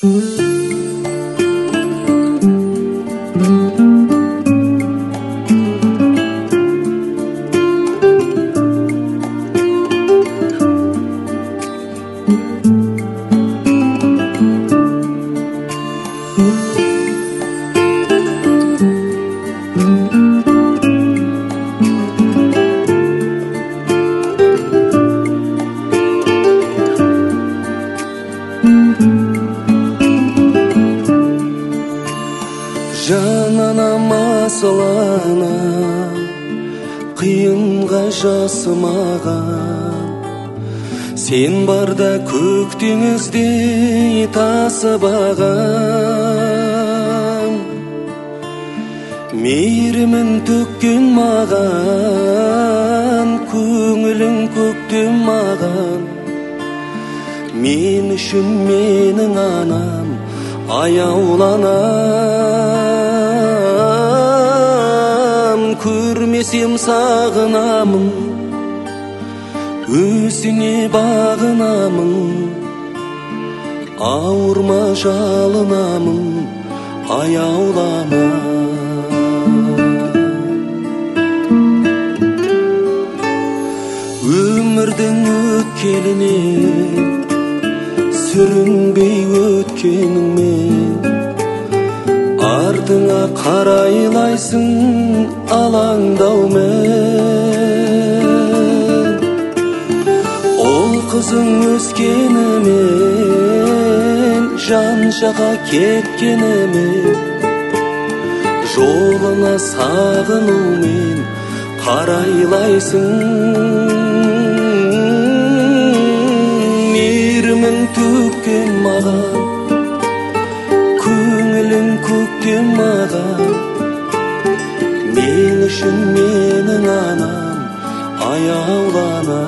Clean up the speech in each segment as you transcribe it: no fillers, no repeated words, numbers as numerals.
Жананама асылана қиынға жасымаған, сен барда көк теңіздей тасып аған. Мейірімін төккен маған, көңілің көктем маған. Мен үшін менің анам аяуланам, көрмесем сағынамын, өзіңе бағынамын. Ауырма жалынамын, аяулама. Өмірдің өткеліне сүрінбей өткеніңмен, артыңа қарайлайсың алаңдаумен. Ол қызың өскенімен, жан жаққа кеткенімен, жолына сағынумен қарайлайсың. Мейірімін төккен маған, көңілің көктем маған. Мен үшін менің анам аяулана.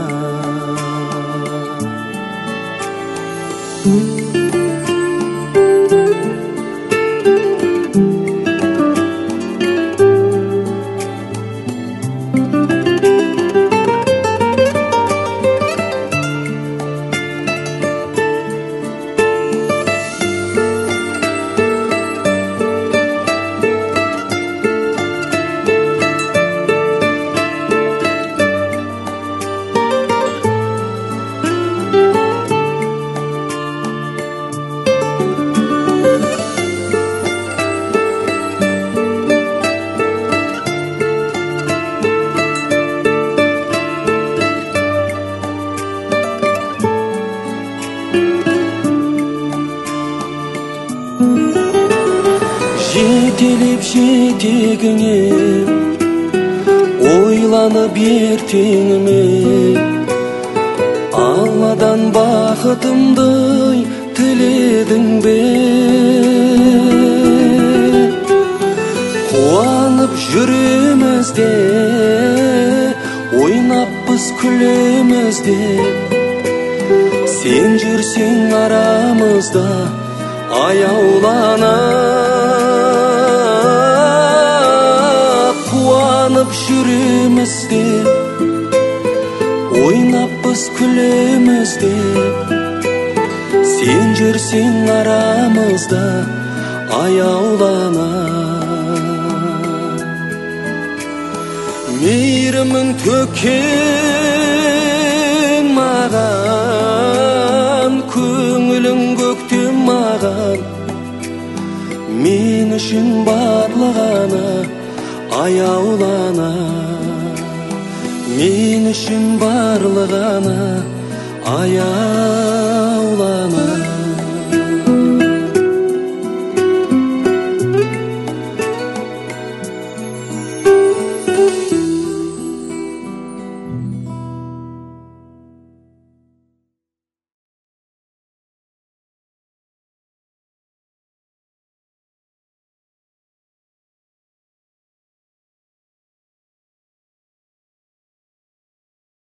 Жетелеп жетегіңе, ойланып ертеңіме, Алладан бақытымды тіледің бе? Қуанып жүремізде, ойнаппыз күлемізде. Сен жүрсең арамызда аяулана. Қуанып жүремізде, ойнаппыз күлемізде. Сен жүрсең арамызда аяулана. Мейірімін төккен маған, көңілің көктем маған. Мен үшін барлығына аяулана. Мен үшін барлығына аяулана.